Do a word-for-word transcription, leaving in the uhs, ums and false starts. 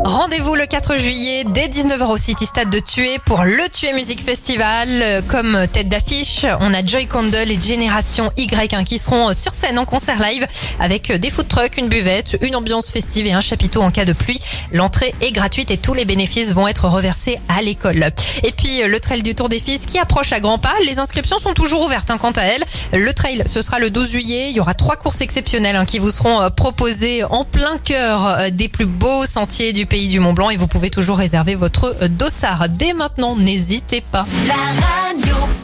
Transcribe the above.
Rendez-vous le quatre juillet dès dix-neuf heures au City Stade de Thuey pour le Thuey Music Festival. Comme tête d'affiche, on a Joy Candle et Génération Y hein, qui seront sur scène en concert live avec des food trucks, une buvette, une ambiance festive et un chapiteau en cas de pluie. L'entrée est gratuite et tous les bénéfices vont être reversés à l'école. Et puis le trail du Tour des Fils qui approche à grands pas. Les inscriptions sont toujours ouvertes hein, quant à elles. Le trail, ce sera le douze juillet. Il y aura trois courses exceptionnelles hein, qui vous seront proposées en plein cœur des plus beaux sentiers du pays du Mont Blanc et vous pouvez toujours réserver votre dossard dès maintenant, n'hésitez pas. La radio.